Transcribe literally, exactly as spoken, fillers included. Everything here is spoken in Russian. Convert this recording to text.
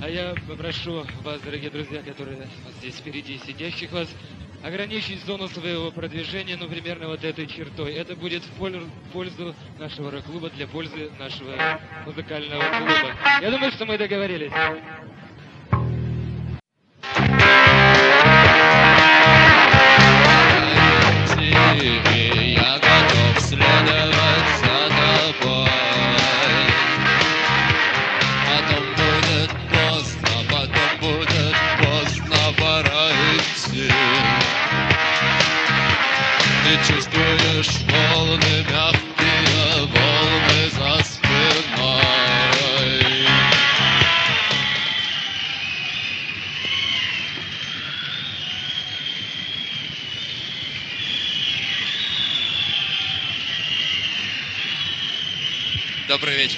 А я попрошу вас, дорогие друзья, которые вот здесь впереди сидящих вас, ограничить зону своего продвижения, ну, примерно вот этой чертой. Это будет в пользу нашего рок-клуба, для пользы нашего музыкального клуба. Я думаю, что мы договорились. Я готов следовать за тобой. Потом будет поздно, потом будет поздно, пора идти. Ты чувствуешь волны, мягкие волны за спиной. Добрый вечер.